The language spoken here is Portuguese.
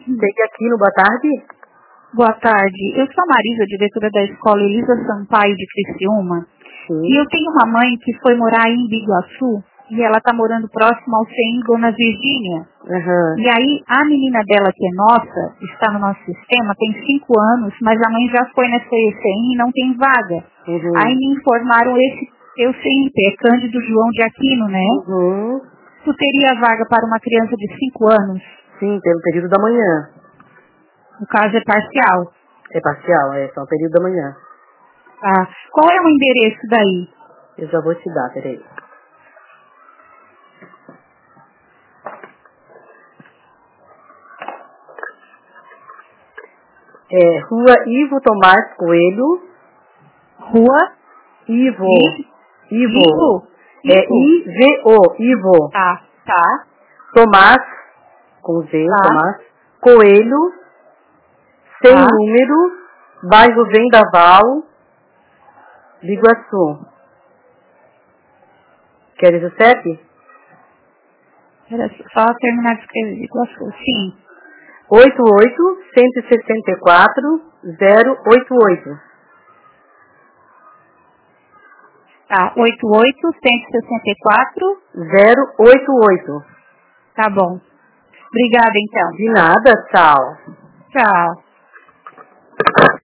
Pegue aqui no boa tarde. Boa tarde. Eu sou a Marisa, diretora da escola Elisa Sampaio de Criciúma. Sim. E eu tenho uma mãe que foi morar em Biguaçu e ela está morando próximo ao CEM Dona Virgínia. Uhum. E aí a menina dela, que é nossa, está no nosso sistema, tem 5 anos, mas a mãe já foi nessa CEM e não tem vaga. Uhum. Aí me informaram esse teu CNP, é Cândido João de Aquino, né? Uhum. Tu teria vaga para uma criança de 5 anos? Sim, tem o período da manhã. No caso é parcial. É parcial, é só o período da manhã. Tá. Qual é o endereço daí? Eu já vou te dar, peraí. É Rua Ivo Tomás Coelho. Rua? Ivo. Ivo? É I-V-O. Ivo. Tá. Tomás, com Z, Tá. Tomás. Coelho. Sem Tá. número. Bairro Vendaval. Biguaçu. Queres o CEP? Era só terminar de escrever. Gostou? Sim. 88-164-088. Tá. 88-164. 088. Tá bom. Obrigada, então. De nada, tchau. Tchau.